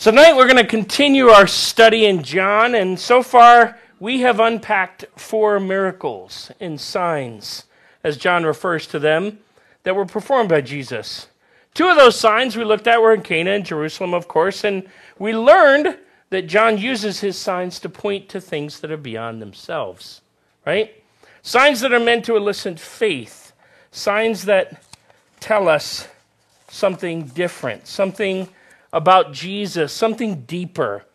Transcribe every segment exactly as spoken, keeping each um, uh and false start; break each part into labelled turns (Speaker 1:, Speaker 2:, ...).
Speaker 1: So tonight we're going to continue our study in John, and so far we have unpacked four miracles and signs, as John refers to them, that were performed by Jesus. Two of those signs we looked at were in Cana and Jerusalem, of course, and we learned that John uses his signs to point to things that are beyond themselves, right? Signs that are meant to elicit faith, signs that tell us something different, something about Jesus, something deeper.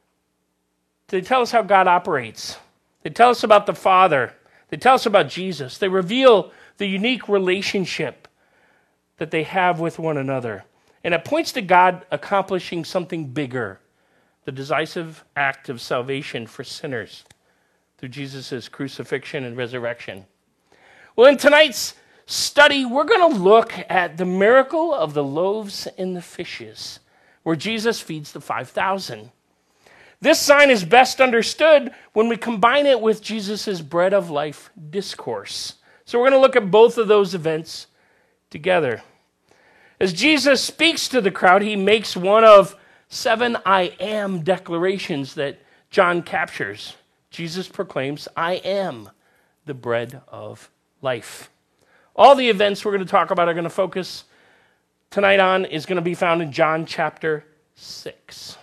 Speaker 1: They tell us how God operates. They tell us about the Father. They tell us about Jesus. They reveal the unique relationship that they have with one another. And it points to God accomplishing something bigger, the decisive act of salvation for sinners through Jesus' crucifixion and resurrection. Well, in tonight's study, we're going to look at the miracle of the loaves and the fishes, where Jesus feeds the five thousand. This sign is best understood when we combine it with Jesus' bread of life discourse. So we're going to look at both of those events together. As Jesus speaks to the crowd, he makes one of seven I am declarations that John captures. Jesus proclaims, I am the bread of life. All the events we're going to talk about are going to focus tonight on is going to be found in John chapter six.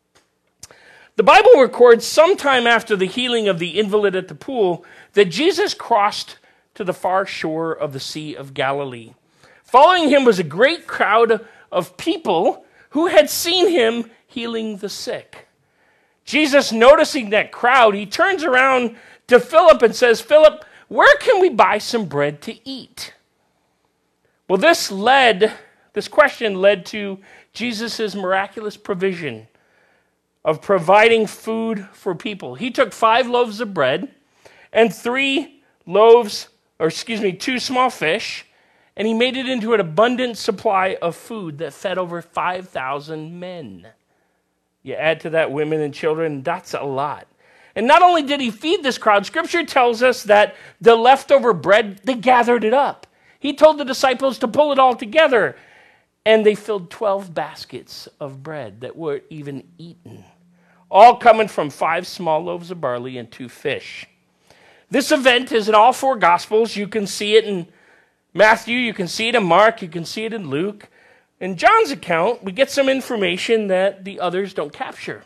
Speaker 1: The Bible records sometime after the healing of the invalid at the pool that Jesus crossed to the far shore of the Sea of Galilee. Following him was a great crowd of people who had seen him healing the sick. Jesus, noticing that crowd, he turns around to Philip and says, Philip, where can we buy some bread to eat? Well, this led This question led to Jesus' miraculous provision of providing food for people. He took five loaves of bread and three loaves, or excuse me, two small fish, and he made it into an abundant supply of food that fed over five thousand men. You add to that women and children, that's a lot. And not only did he feed this crowd, Scripture tells us that the leftover bread, they gathered it up. He told the disciples to pull it all together. And they filled twelve baskets of bread that were even eaten, all coming from five small loaves of barley and two fish. This event is in all four Gospels. You can see it in Matthew, you can see it in Mark, you can see it in Luke. In John's account, we get some information that the others don't capture.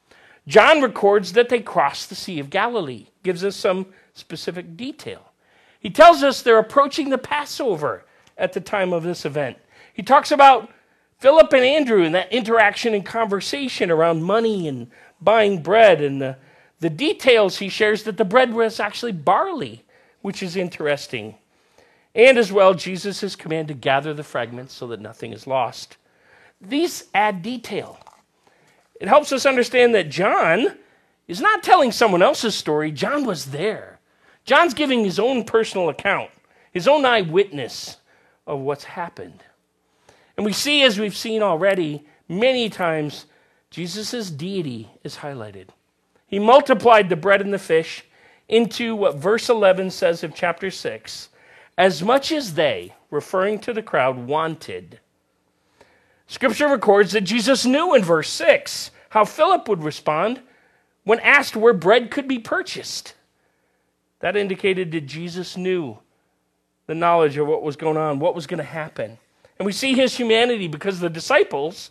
Speaker 1: John records that they crossed the Sea of Galilee, gives us some specific detail. He tells us they're approaching the Passover at the time of this event. He talks about Philip and Andrew and that interaction and conversation around money and buying bread, and the, the details he shares that the bread was actually barley, which is interesting. And as well, Jesus' command to gather the fragments so that nothing is lost. These add detail. It helps us understand that John is not telling someone else's story. John was there. John's giving his own personal account, his own eyewitness of what's happened. And we see, as we've seen already, many times, Jesus' deity is highlighted. He multiplied the bread and the fish into what verse eleven says of chapter six, as much as they, referring to the crowd, wanted. Scripture records that Jesus knew in verse six how Philip would respond when asked where bread could be purchased. That indicated that Jesus knew the knowledge of what was going on, what was going to happen. And we see his humanity because the disciples,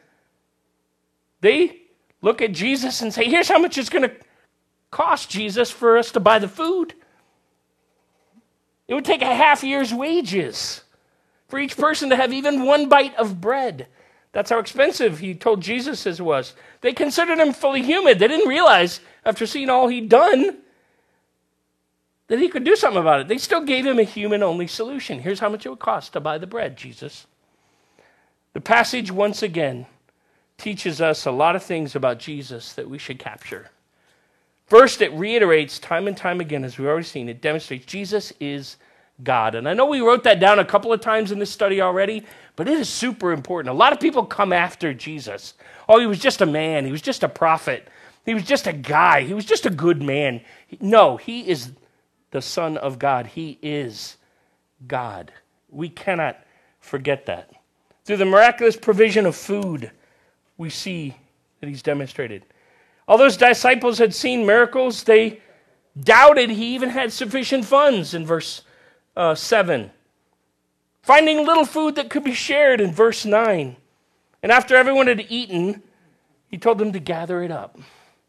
Speaker 1: they look at Jesus and say, here's how much it's going to cost, Jesus, for us to buy the food. It would take a half year's wages for each person to have even one bite of bread. That's how expensive he told Jesus it was. They considered him fully human. They didn't realize, after seeing all he'd done, that he could do something about it. They still gave him a human-only solution. Here's how much it would cost to buy the bread, Jesus. The passage, once again, teaches us a lot of things about Jesus that we should capture. First, it reiterates time and time again, as we've already seen, it demonstrates Jesus is God. And I know we wrote that down a couple of times in this study already, but it is super important. A lot of people come after Jesus. Oh, he was just a man. He was just a prophet. He was just a guy. He was just a good man. No, he is the Son of God. He is God. We cannot forget that. Through the miraculous provision of food, we see that he's demonstrated. All those disciples had seen miracles. They doubted he even had sufficient funds in verse uh, seven. Finding little food that could be shared in verse nine. And after everyone had eaten, he told them to gather it up.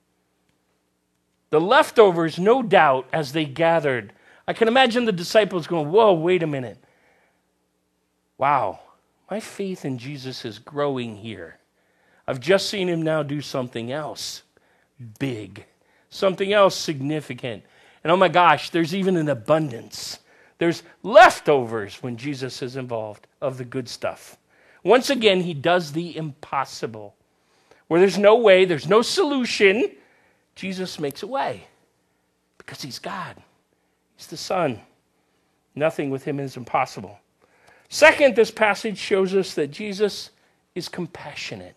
Speaker 1: The leftovers, no doubt, as they gathered, I can imagine the disciples going, whoa, wait a minute. Wow, my faith in Jesus is growing here. I've just seen him now do something else big, something else significant. And oh my gosh, there's even an abundance. There's leftovers when Jesus is involved of the good stuff. Once again, he does the impossible. Where there's no way, there's no solution, Jesus makes a way because he's God. He's the Son. Nothing with him is impossible. Second, this passage shows us that Jesus is compassionate.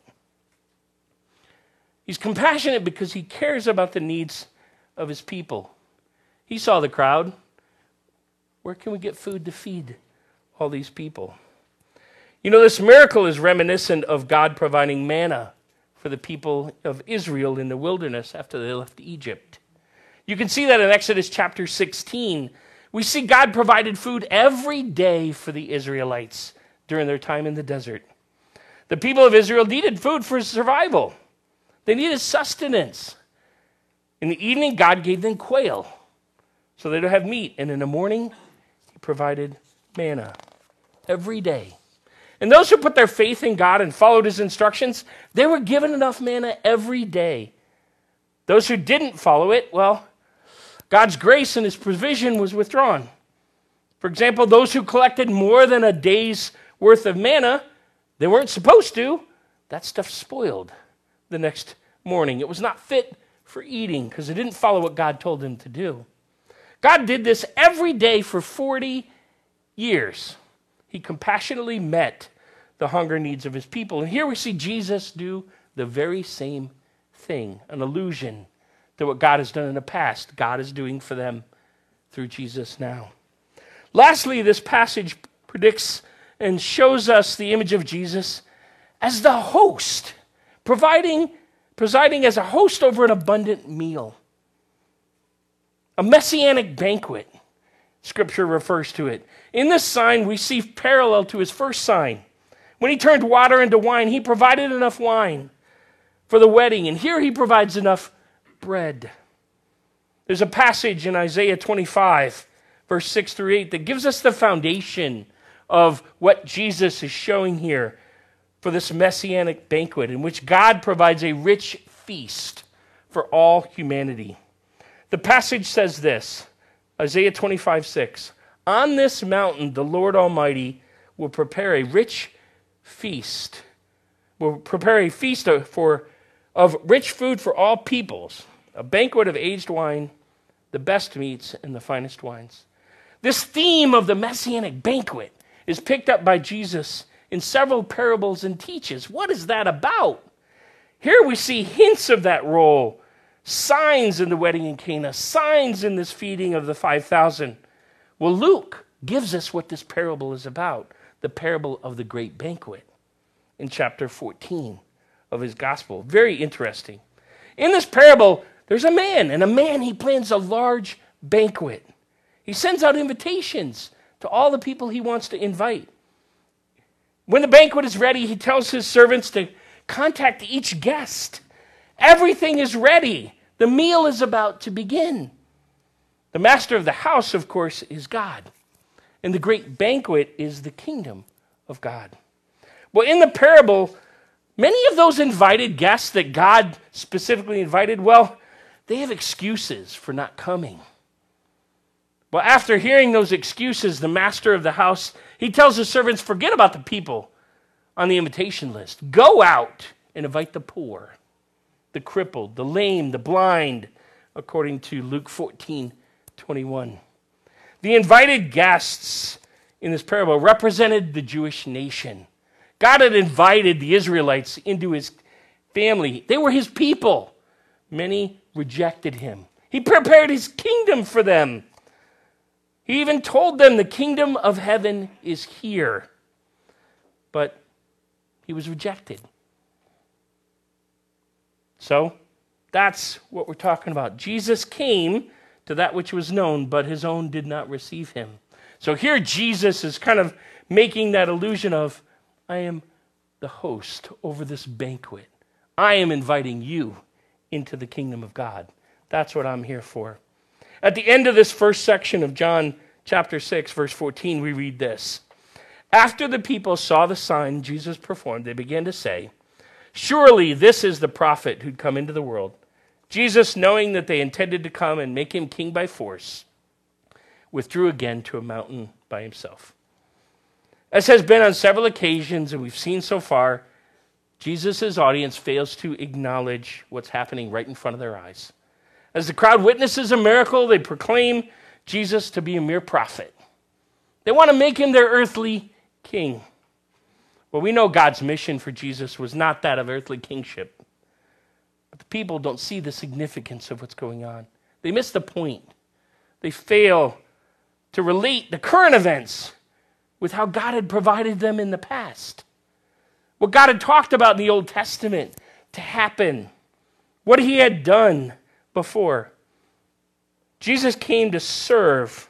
Speaker 1: He's compassionate because he cares about the needs of his people. He saw the crowd. Where can we get food to feed all these people? You know, this miracle is reminiscent of God providing manna for the people of Israel in the wilderness after they left Egypt. You can see that in Exodus chapter sixteen. We see God provided food every day for the Israelites during their time in the desert. The people of Israel needed food for survival. They needed sustenance. In the evening, God gave them quail so they don't have meat. And in the morning, he provided manna every day. And those who put their faith in God and followed his instructions, they were given enough manna every day. Those who didn't follow it, well, God's grace and his provision was withdrawn. For example, those who collected more than a day's worth of manna, they weren't supposed to. That stuff spoiled the next morning. It was not fit for eating because it didn't follow what God told him to do. God did this every day for forty years. He compassionately met the hunger needs of his people. And here we see Jesus do the very same thing, an allusion to what God has done in the past. God is doing for them through Jesus now. Lastly, this passage predicts and shows us the image of Jesus as the host, providing, presiding as a host over an abundant meal. A messianic banquet, Scripture refers to it. In this sign, we see parallel to his first sign. When he turned water into wine, he provided enough wine for the wedding. And here he provides enough bread. There's a passage in Isaiah twenty-five, verse six through eight, that gives us the foundation of what Jesus is showing here for this messianic banquet in which God provides a rich feast for all humanity. The passage says this, Isaiah twenty-five, six, on this mountain the Lord Almighty will prepare a rich feast, will prepare a feast of, for, of rich food for all peoples, a banquet of aged wine, the best meats, and the finest wines. This theme of the messianic banquet is picked up by Jesus in several parables and teaches. What is that about? Here we see hints of that role, signs in the wedding in Cana, signs in this feeding of the five thousand. Well, Luke gives us what this parable is about, the parable of the great banquet in chapter fourteen of his gospel. Very interesting. In this parable, there's a man, and a man, he plans a large banquet. He sends out invitations to all the people he wants to invite. When the banquet is ready, he tells his servants to contact each guest. Everything is ready. The meal is about to begin. The master of the house, of course, is God. And the great banquet is the kingdom of God. Well, in the parable, many of those invited guests that God specifically invited, well, they have excuses for not coming. Well, after hearing those excuses, the master of the house, he tells his servants, forget about the people on the invitation list. Go out and invite the poor, the crippled, the lame, the blind, according to Luke fourteen, twenty-one. The invited guests in this parable represented the Jewish nation. God had invited the Israelites into his family. They were his people. Many rejected him. He prepared his kingdom for them. He even told them the kingdom of heaven is here. But he was rejected. So that's what we're talking about. Jesus came to that which was known, but his own did not receive him. So here Jesus is kind of making that illusion of, I am the host over this banquet. I am inviting you into the kingdom of God. That's what I'm here for. At the end of this first section of John chapter six, verse fourteen, we read this. After the people saw the sign Jesus performed, they began to say, surely this is the prophet who'd come into the world. Jesus, knowing that they intended to come and make him king by force, withdrew again to a mountain by himself. As has been on several occasions, and we've seen so far, Jesus' audience fails to acknowledge what's happening right in front of their eyes. As the crowd witnesses a miracle, they proclaim Jesus to be a mere prophet. They want to make him their earthly king. Well, we know God's mission for Jesus was not that of earthly kingship. But the people don't see the significance of what's going on. They miss the point. They fail to relate the current events with how God had provided them in the past. What God had talked about in the Old Testament to happen. What he had done before. Jesus came to serve,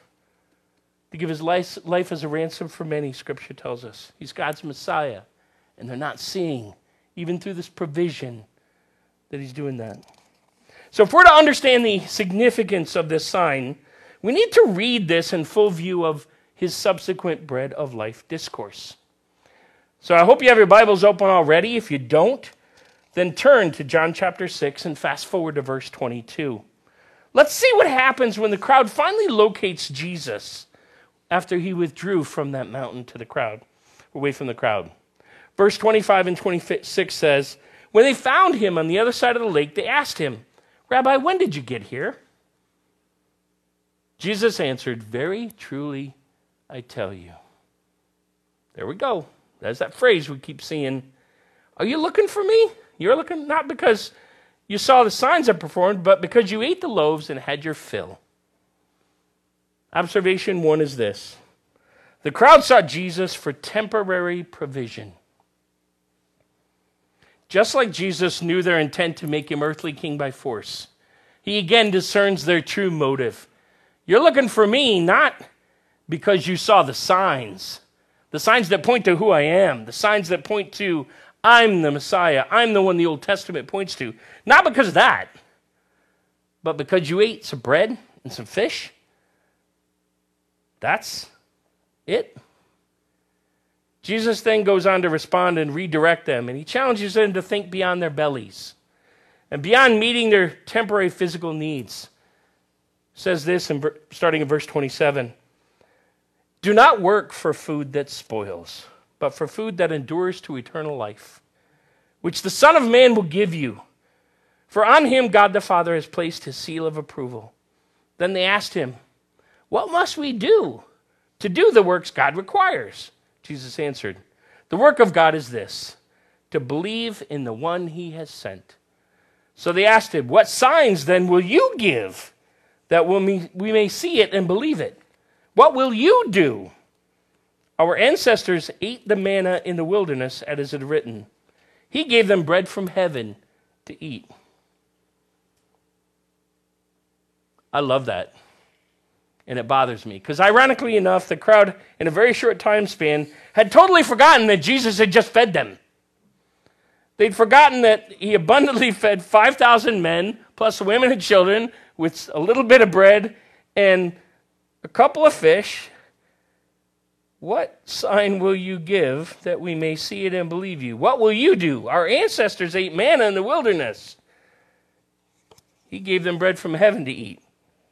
Speaker 1: to give his life, life as a ransom for many, Scripture tells us. He's God's Messiah, and they're not seeing, even through this provision, that he's doing that. So if we're to understand the significance of this sign, we need to read this in full view of his subsequent bread of life discourse. So I hope you have your Bibles open already. If you don't, then turn to John chapter six and fast forward to verse twenty-two. Let's see what happens when the crowd finally locates Jesus after he withdrew from that mountain to the crowd, away from the crowd. Verse twenty-five and twenty-six says, when they found him on the other side of the lake, they asked him, Rabbi, when did you get here? Jesus answered, very truly, I tell you. There we go. There's that phrase we keep seeing. Are you looking for me? You're looking not because you saw the signs I performed, but because you ate the loaves and had your fill. Observation one is this. The crowd sought Jesus for temporary provision. Just like Jesus knew their intent to make him earthly king by force, he again discerns their true motive. You're looking for me not because you saw the signs, the signs that point to who I am, the signs that point to I'm the Messiah, I'm the one the Old Testament points to. Not because of that, but because you ate some bread and some fish. That's it. Jesus then goes on to respond and redirect them, and he challenges them to think beyond their bellies and beyond meeting their temporary physical needs. Says this, in, starting in verse twenty-seven. Do not work for food that spoils, but for food that endures to eternal life, which the Son of Man will give you. For on him God the Father has placed his seal of approval. Then they asked him, what must we do to do the works God requires? Jesus answered, the work of God is this, to believe in the one he has sent. So they asked him, what signs then will you give that we may see it and believe it? What will you do? Our ancestors ate the manna in the wilderness, as it is written. He gave them bread from heaven to eat. I love that. And it bothers me. Because ironically enough, the crowd, in a very short time span, had totally forgotten that Jesus had just fed them. They'd forgotten that he abundantly fed five thousand men, plus women and children, with a little bit of bread and a couple of fish. What sign will you give that we may see it and believe you? What will you do? Our ancestors ate manna in the wilderness. He gave them bread from heaven to eat.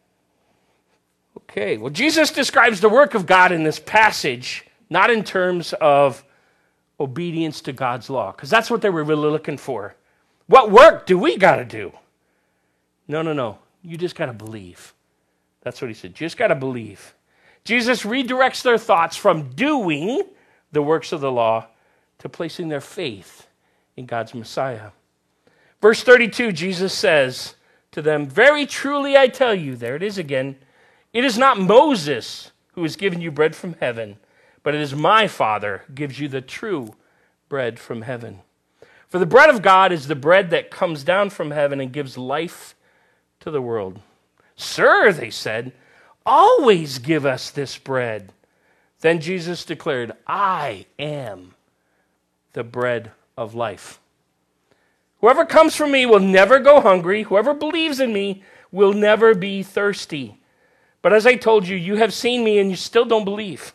Speaker 1: Okay, well, Jesus describes the work of God in this passage, not in terms of obedience to God's law, because that's what they were really looking for. What work do we got to do? No, no, no. You just got to believe. That's what he said. You just got to believe. Jesus redirects their thoughts from doing the works of the law to placing their faith in God's Messiah. Verse thirty-two, Jesus says to them, very truly I tell you, there it is again, it is not Moses who has given you bread from heaven, but it is my Father who gives you the true bread from heaven. For the bread of God is the bread that comes down from heaven and gives life to the world. Sir, they said, always give us this bread. Then Jesus declared, I am the bread of life. Whoever comes from me will never go hungry. Whoever believes in me will never be thirsty. But as I told you, you have seen me and you still don't believe.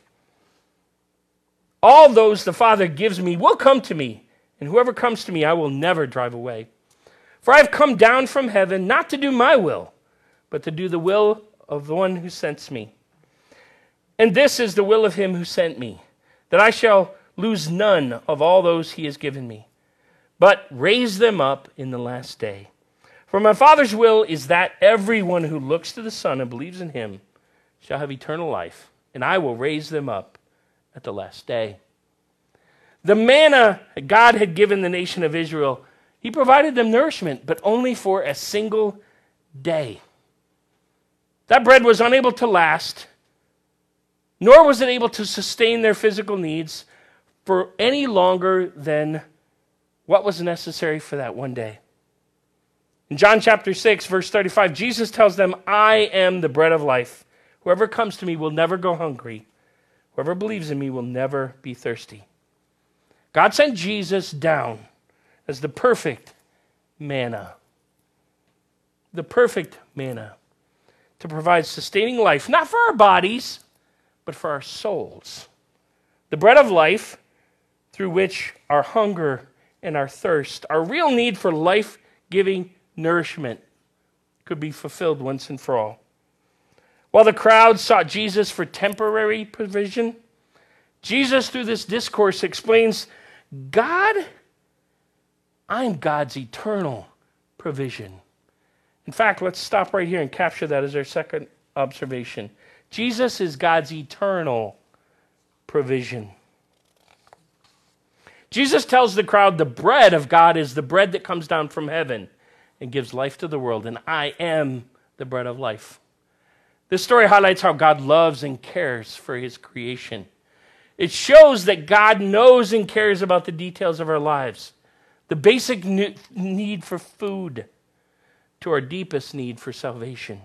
Speaker 1: All those the Father gives me will come to me, and whoever comes to me I will never drive away. For I have come down from heaven not to do my will, but to do the will of the one who sends me. And this is the will of him who sent me, that I shall lose none of all those he has given me, but raise them up in the last day. For my Father's will is that everyone who looks to the Son and believes in him shall have eternal life, and I will raise them up at the last day. The manna God had given the nation of Israel, he provided them nourishment, but only for a single day. That bread was unable to last, nor was it able to sustain their physical needs for any longer than what was necessary for that one day. In John chapter six, verse thirty-five, Jesus tells them, I am the bread of life. Whoever comes to me will never go hungry. Whoever believes in me will never be thirsty. God sent Jesus down as the perfect manna. The perfect manna to provide sustaining life, not for our bodies, but for our souls. The bread of life through which our hunger and our thirst, our real need for life-giving nourishment, could be fulfilled once and for all. While the crowd sought Jesus for temporary provision, Jesus, through this discourse, explains, God, I'm God's eternal provision. In fact, let's stop right here and capture that as our second observation. Jesus is God's eternal provision. Jesus tells the crowd the bread of God is the bread that comes down from heaven and gives life to the world, and I am the bread of life. This story highlights how God loves and cares for his creation. It shows that God knows and cares about the details of our lives, the basic need for food to our deepest need for salvation.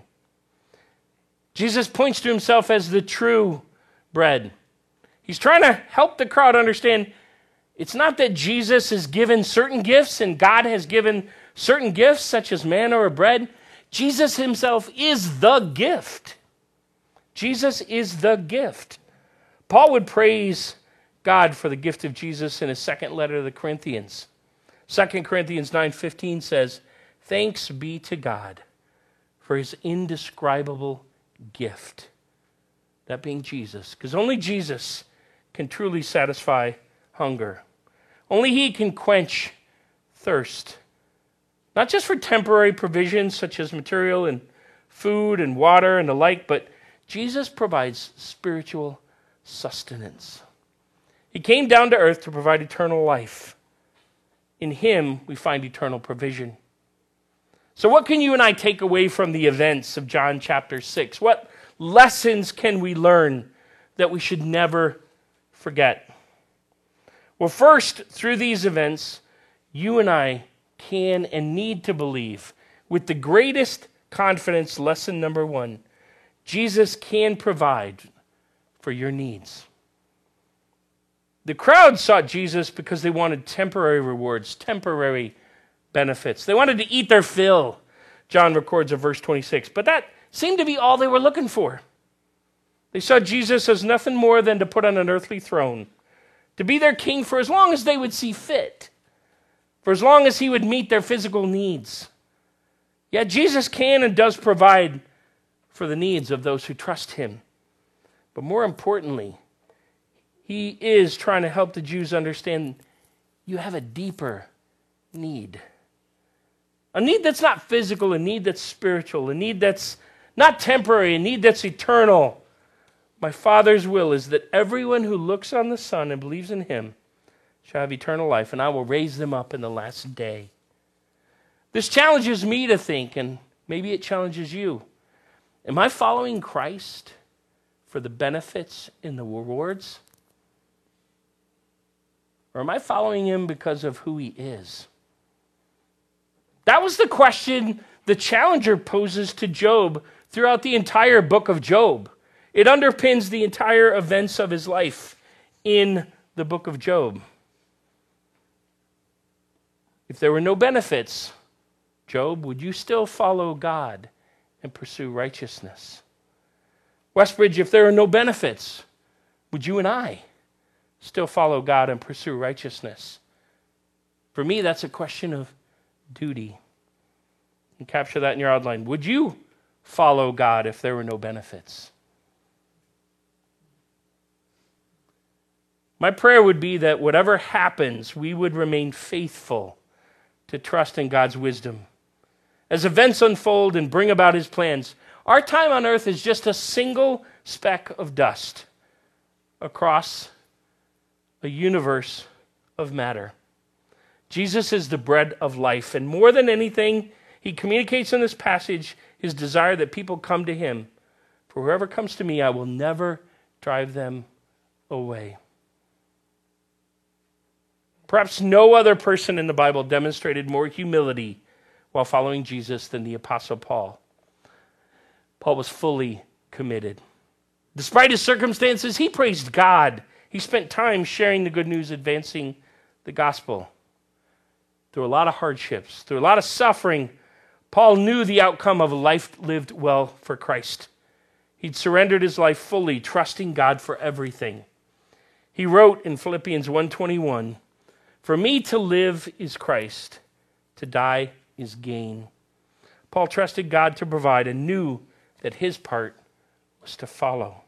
Speaker 1: Jesus points to himself as the true bread. He's trying to help the crowd understand it's not that Jesus is given certain gifts and God has given certain gifts such as manna or bread. Jesus himself is the gift. Jesus is the gift. Paul would praise God for the gift of Jesus in his second letter to the Corinthians. Second Corinthians nine fifteen says, thanks be to God for his indescribable gift. That being Jesus. Because only Jesus can truly satisfy hunger. Only he can quench thirst. Not just for temporary provisions such as material and food and water and the like, but Jesus provides spiritual sustenance. He came down to earth to provide eternal life. In him, we find eternal provision. So what can you and I take away from the events of John chapter six? What lessons can we learn that we should never forget? Well, first, through these events, you and I can and need to believe with the greatest confidence, lesson number one, Jesus can provide for your needs. The crowd sought Jesus because they wanted temporary rewards, temporary benefits. They wanted to eat their fill, John records in verse twenty-six. But that seemed to be all they were looking for. They saw Jesus as nothing more than to put on an earthly throne, to be their king for as long as they would see fit, for as long as he would meet their physical needs. Yet Jesus can and does provide for the needs of those who trust him. But more importantly, he is trying to help the Jews understand you have a deeper need. A need that's not physical, a need that's spiritual, a need that's not temporary, a need that's eternal. My Father's will is that everyone who looks on the Son and believes in him shall have eternal life, and I will raise them up in the last day. This challenges me to think, and maybe it challenges you. Am I following Christ for the benefits and the rewards? Or am I following him because of who he is? That was the question the challenger poses to Job throughout the entire book of Job. It underpins the entire events of his life in the book of Job. If there were no benefits, Job, would you still follow God and pursue righteousness? Westbridge, if there are no benefits, would you and I still follow God and pursue righteousness? For me, that's a question of duty. And capture that in your outline. Would you follow God if there were no benefits? My prayer would be that whatever happens, we would remain faithful to trust in God's wisdom. As events unfold and bring about his plans, our time on earth is just a single speck of dust across a universe of matter. Jesus is the bread of life, and more than anything, he communicates in this passage his desire that people come to him. For whoever comes to me, I will never drive them away. Perhaps no other person in the Bible demonstrated more humility while following Jesus than the Apostle Paul. Paul was fully committed. Despite his circumstances, he praised God. He spent time sharing the good news, advancing the gospel. Through a lot of hardships, through a lot of suffering, Paul knew the outcome of a life lived well for Christ. He'd surrendered his life fully, trusting God for everything. He wrote in Philippians one twenty-one, "For me to live is Christ, to die is gain." Paul trusted God to provide and knew that his part was to follow.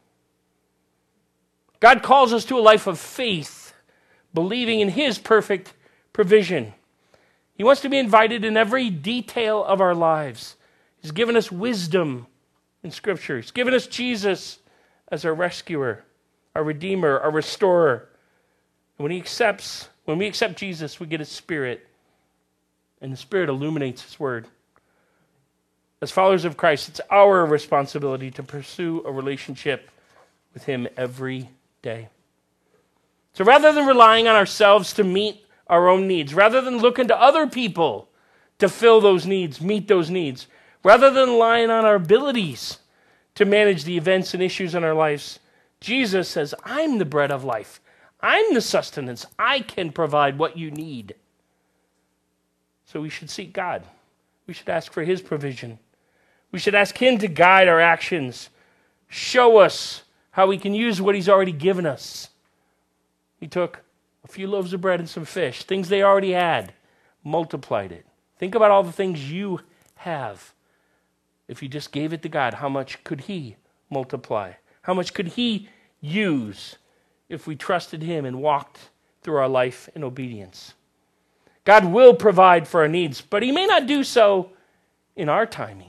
Speaker 1: God calls us to a life of faith, believing in his perfect provision. He wants to be invited in every detail of our lives. He's given us wisdom in Scripture. He's given us Jesus as our rescuer, our redeemer, our restorer. And when he accepts, when we accept Jesus, we get his Spirit, and the Spirit illuminates his word. As followers of Christ, it's our responsibility to pursue a relationship with him every day. So rather than relying on ourselves to meet our own needs, rather than looking to other people to fill those needs, meet those needs, rather than relying on our abilities to manage the events and issues in our lives, Jesus says, I'm the bread of life. I'm the sustenance. I can provide what you need. So we should seek God. We should ask for his provision. We should ask him to guide our actions, show us how we can use what he's already given us. He took a few loaves of bread and some fish, things they already had, multiplied it. Think about all the things you have. If you just gave it to God, how much could he multiply? How much could he use if we trusted him and walked through our life in obedience? God will provide for our needs, but he may not do so in our timing.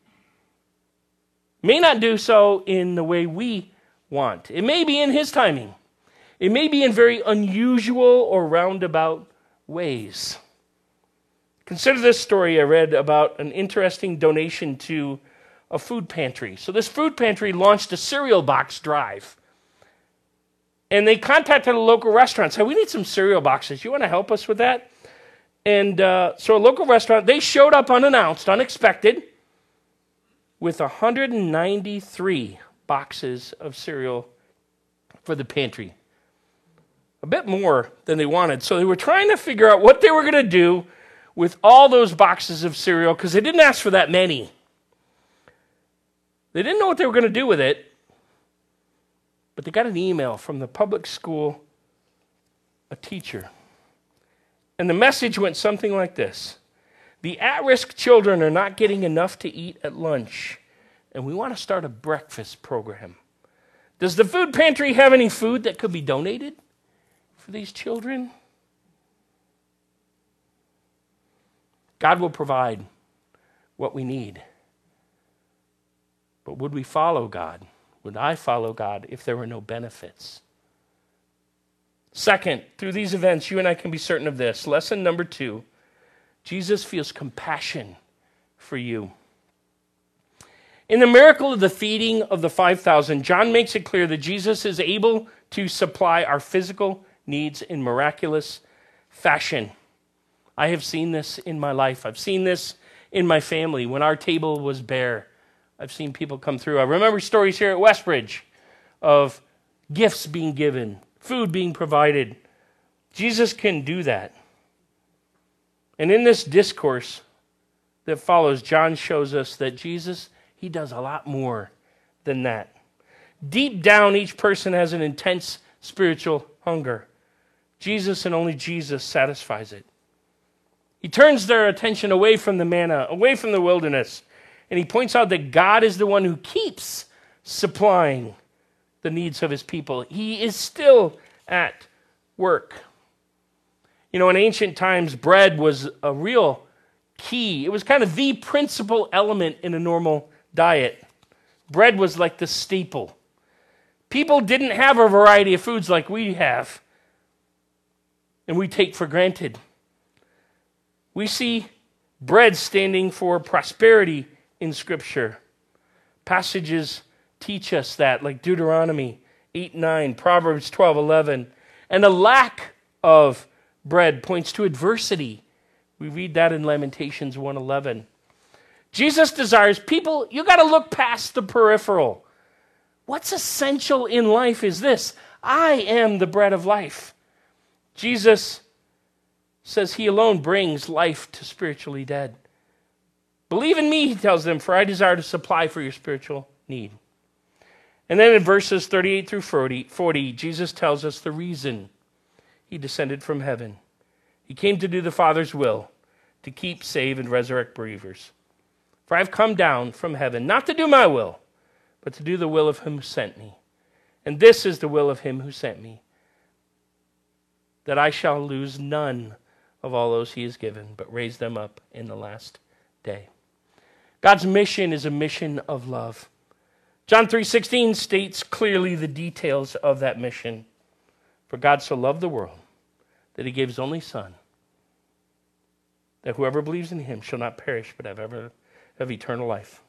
Speaker 1: May not do so in the way we want. It may be in his timing. It may be in very unusual or roundabout ways. Consider this story I read about an interesting donation to a food pantry. So this food pantry launched a cereal box drive. And they contacted a local restaurant, said, we need some cereal boxes. You want to help us with that? And uh, so a local restaurant, they showed up unannounced, unexpected, with one hundred ninety-three boxes of cereal for the pantry. A bit more than they wanted. So they were trying to figure out what they were going to do with all those boxes of cereal, because they didn't ask for that many. They didn't know what they were going to do with it, but they got an email from the public school, a teacher. And the message went something like this: the at-risk children are not getting enough to eat at lunch, and we want to start a breakfast program. Does the food pantry have any food that could be donated for these children? God will provide what we need. But would we follow God? Would I follow God if there were no benefits? Second, through these events, you and I can be certain of this. Lesson number two, Jesus feels compassion for you. In the miracle of the feeding of the five thousand, John makes it clear that Jesus is able to supply our physical needs in miraculous fashion. I have seen this in my life. I've seen this in my family when our table was bare. I've seen people come through. I remember stories here at Westbridge of gifts being given, food being provided. Jesus can do that. And in this discourse that follows, John shows us that Jesus, he does a lot more than that. Deep down, each person has an intense spiritual hunger. Jesus and only Jesus satisfies it. He turns their attention away from the manna, away from the wilderness, and he points out that God is the one who keeps supplying the needs of his people. He is still at work. You know, in ancient times, bread was a real key. It was kind of the principal element in a normal diet. Bread was like the staple. People didn't have a variety of foods like we have, and we take for granted. We see bread standing for prosperity in Scripture. Passages teach us that, like Deuteronomy eight nine, Proverbs twelve eleven. And a lack of bread points to adversity. We read that in Lamentations one eleven. Jesus desires people, you got to look past the peripheral. What's essential in life is this: I am the bread of life. Jesus says he alone brings life to spiritually dead. Believe in me, he tells them, for I desire to supply for your spiritual need. And then in verses thirty-eight through forty, Jesus tells us the reason he descended from heaven. He came to do the Father's will, to keep, save, and resurrect believers. For I have come down from heaven, not to do my will, but to do the will of him who sent me. And this is the will of him who sent me, that I shall lose none of all those he has given, but raise them up in the last day. God's mission is a mission of love. John three sixteen states clearly the details of that mission. For God so loved the world that he gave his only Son, that whoever believes in him shall not perish, but have ever have eternal life.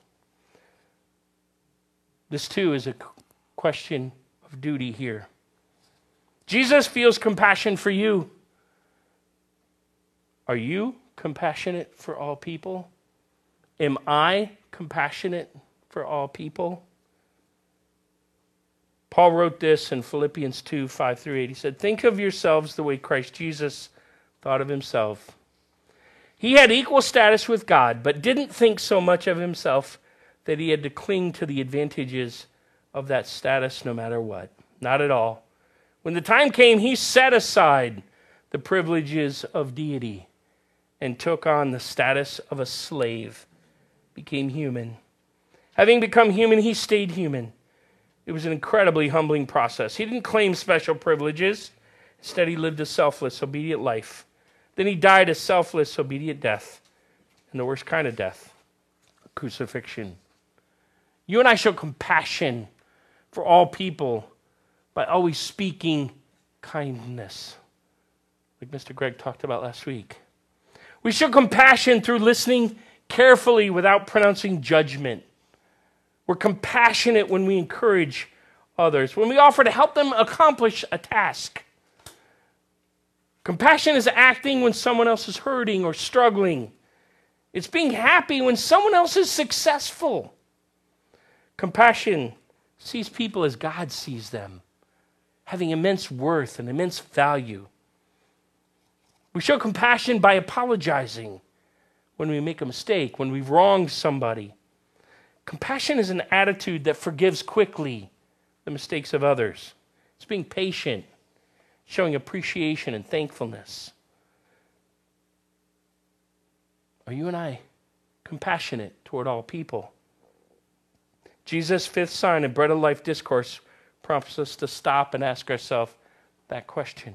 Speaker 1: This too is a question of duty here. Jesus feels compassion for you. Are you compassionate for all people? Am I compassionate for all people? Paul wrote this in Philippians two, five through eight. He said, think of yourselves the way Christ Jesus thought of himself. He had equal status with God, but didn't think so much of himself that he had to cling to the advantages of that status no matter what. Not at all. When the time came, he set aside the privileges of deity and took on the status of a slave, became human. Having become human, he stayed human. It was an incredibly humbling process. He didn't claim special privileges. Instead, he lived a selfless, obedient life. Then he died a selfless, obedient death, and the worst kind of death, crucifixion. You and I show compassion for all people by always speaking kindness, like Mister Greg talked about last week. We show compassion through listening carefully without pronouncing judgment. We're compassionate when we encourage others, when we offer to help them accomplish a task. Compassion is acting when someone else is hurting or struggling. It's being happy when someone else is successful. Compassion sees people as God sees them, having immense worth and immense value. We show compassion by apologizing when we make a mistake, when we've wronged somebody. Compassion is an attitude that forgives quickly the mistakes of others. It's being patient, showing appreciation and thankfulness. Are you and I compassionate toward all people? Jesus' fifth sign in Bread of Life discourse prompts us to stop and ask ourselves that question.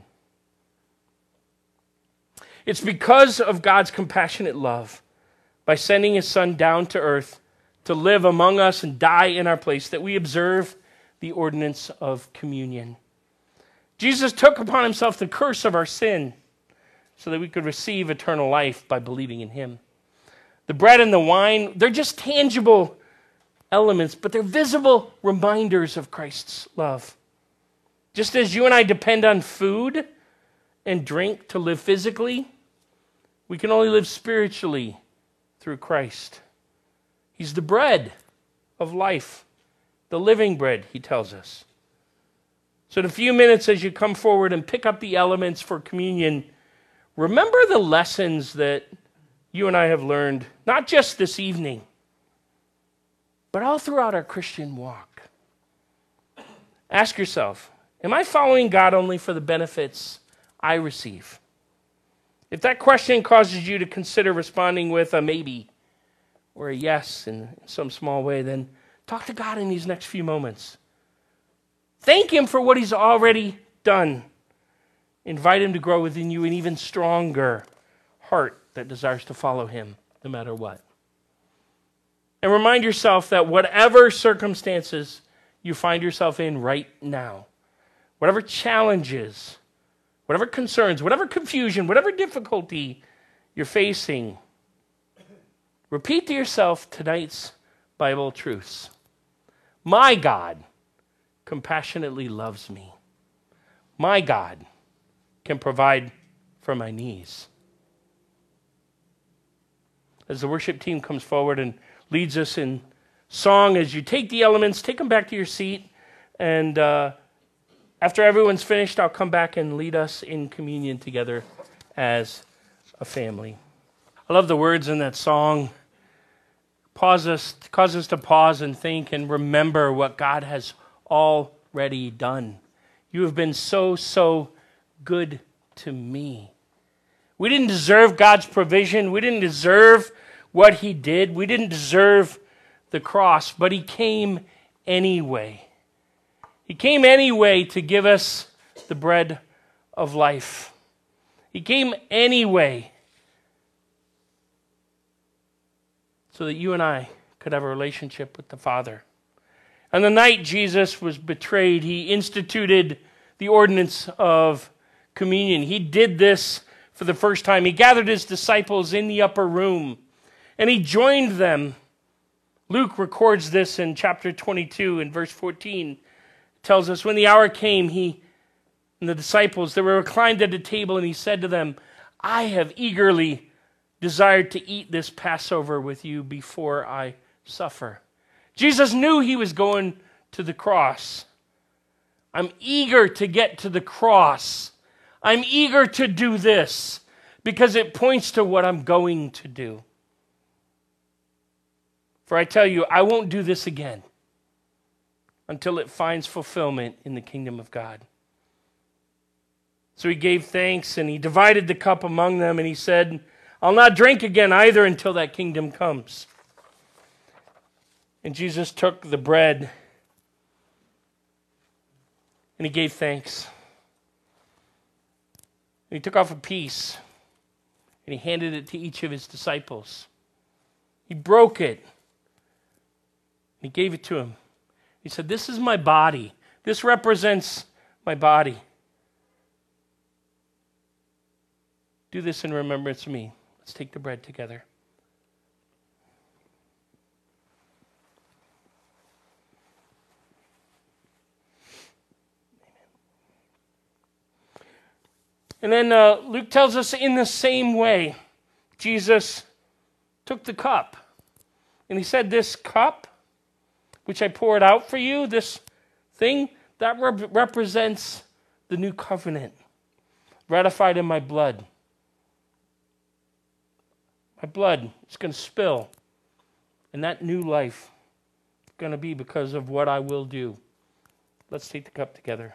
Speaker 1: It's because of God's compassionate love, by sending his Son down to earth to live among us and die in our place, that we observe the ordinance of communion. Jesus took upon himself the curse of our sin so that we could receive eternal life by believing in him. The bread and the wine, they're just tangible elements, but they're visible reminders of Christ's love. Just as you and I depend on food and drink to live physically. We can only live spiritually through Christ. He's the bread of life, the living bread, he tells us. So in a few minutes as you come forward and pick up the elements for communion, remember the lessons that you and I have learned, not just this evening, but all throughout our Christian walk. Ask yourself, am I following God only for the benefits I receive? If that question causes you to consider responding with a maybe or a yes in some small way, then talk to God in these next few moments. Thank him for what he's already done. Invite him to grow within you an even stronger heart that desires to follow him no matter what. And remind yourself that whatever circumstances you find yourself in right now, whatever challenges, whatever concerns, whatever confusion, whatever difficulty you're facing, repeat to yourself tonight's Bible truths. My God compassionately loves me. My God can provide for my needs. As the worship team comes forward and leads us in song, as you take the elements, take them back to your seat, and uh, after everyone's finished, I'll come back and lead us in communion together as a family. I love the words in that song. Pause us, cause us to pause and think and remember what God has already done. You have been so, so good to me. We didn't deserve God's provision. We didn't deserve what he did. We didn't deserve the cross, but he came anyway. He came anyway to give us the bread of life. He came anyway so that you and I could have a relationship with the Father. On the night Jesus was betrayed, he instituted the ordinance of communion. He did this for the first time. He gathered his disciples in the upper room, and he joined them. Luke records this in chapter twenty-two, in verse fourteen. It tells us, when the hour came, he and the disciples, they were reclined at a table, and he said to them, I have eagerly desired to eat this Passover with you before I suffer. Jesus knew he was going to the cross. I'm eager to get to the cross. I'm eager to do this because it points to what I'm going to do. For I tell you, I won't do this again until it finds fulfillment in the kingdom of God. So he gave thanks and he divided the cup among them and he said, I'll not drink again either until that kingdom comes. And Jesus took the bread and he gave thanks. And he took off a piece and he handed it to each of his disciples. He broke it. And he gave it to him. He said, this is my body. This represents my body. Do this in remembrance of me. Let's take the bread together. And then uh, Luke tells us in the same way, Jesus took the cup. And he said, this cup, which I poured out for you, this thing, that rep- represents the new covenant, ratified in my blood. My blood is going to spill. And that new life is going to be because of what I will do. Let's take the cup together.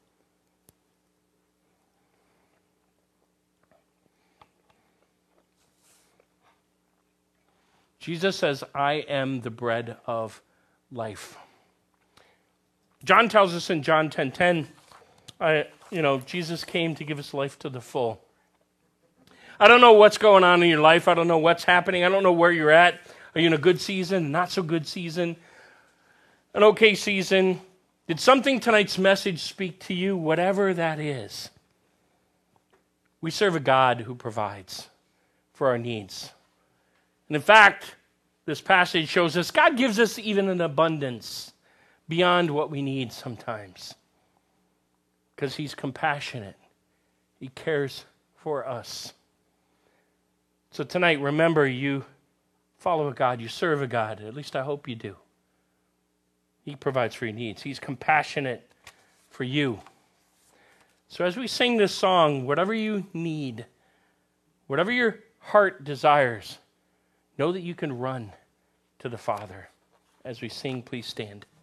Speaker 1: Jesus says, I am the bread of life. John tells us in John ten ten, I, you know, Jesus came to give us life to the full. I don't know what's going on in your life. I don't know what's happening. I don't know where you're at. Are you in a good season, not so good season, an okay season? Did something tonight's message speak to you? Whatever that is. We serve a God who provides for our needs. And in fact, this passage shows us God gives us even an abundance beyond what we need sometimes. Because he's compassionate. He cares for us. So tonight, remember, you follow a God, you serve a God. At least I hope you do. He provides for your needs. He's compassionate for you. So as we sing this song, whatever you need, whatever your heart desires, know that you can run to the Father. As we sing, please stand.